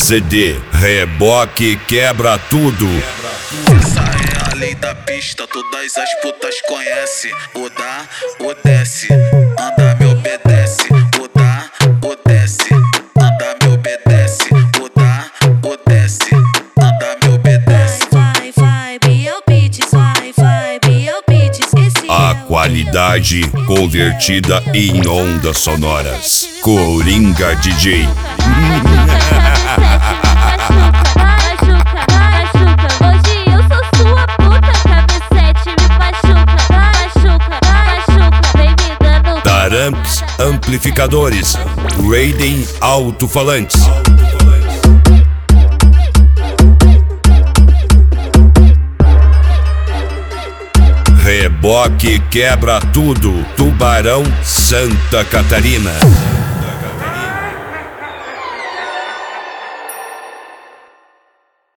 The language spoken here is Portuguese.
CD, reboque quebra tudo. Essa é a lei da pista, todas as putas conhecem. O dá, o desce, anda me obedece. O dá, o desce, anda me obedece. O dá, o desce, anda me obedece. Vai, Biel Beats, vai, Biel Beats. A qualidade convertida em ondas sonoras. Coringa DJ. Taramps amplificadores, Raiden alto-falantes. Reboque quebra tudo, Tubarão Santa Catarina.